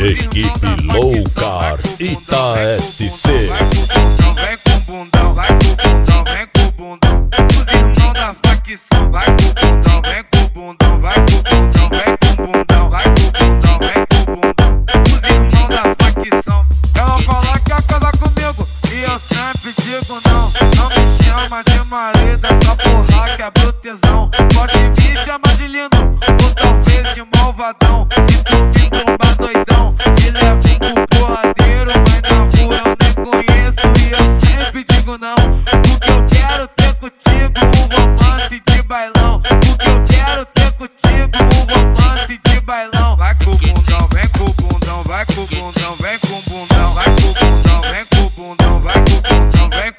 Equipe Loucar Ita SC. Vem com o bundão, vai com o bundão, vem com o bundão. Os irmãos da facção, vai com o bundão, vem com o bundão, vai com o bundão, vem com o bundão, vai com o bundão, vem com o bundão. Os irmãos da facção, ela fala que quer casar comigo e eu sempre digo não. Não me chama de marido, essa porra quebra o tesão. Pode me chamar de lindo, ou talvez de malvadão. Se tu me bombar doidão, me leva pro porradeiro, mas na rua eu nem conheço e eu sempre digo não. Porque eu quero ter contigo um romance de bailão. Porque eu quero ter contigo um romance de bailão. Vai com o bundão, vem com o bundão, vai com o bundão, vem com o bundão, vai com o bundão, vem com o bundão, vai com o bundão, vem